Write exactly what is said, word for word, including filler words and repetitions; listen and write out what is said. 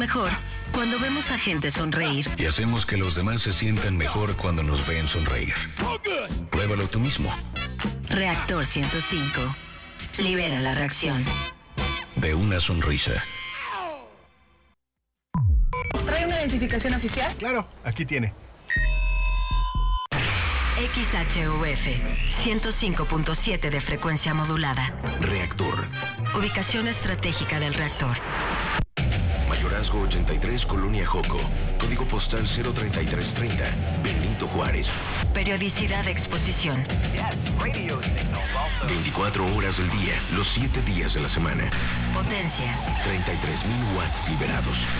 Mejor cuando vemos a gente sonreír. Y hacemos que los demás se sientan mejor cuando nos ven sonreír. Pruébalo tú mismo. Reactor ciento cinco. Libera la reacción. De una sonrisa. ¿Trae una identificación oficial? Claro, aquí tiene. X H U F ciento cinco punto siete de frecuencia modulada. Reactor. Ubicación estratégica del reactor. Mayorazgo ochenta y tres, Colonia Joco. Código postal cero treinta y tres treinta. Benito Juárez. Periodicidad de exposición. veinticuatro horas del día, los siete días de la semana. Potencia. treinta y tres mil watts liberados.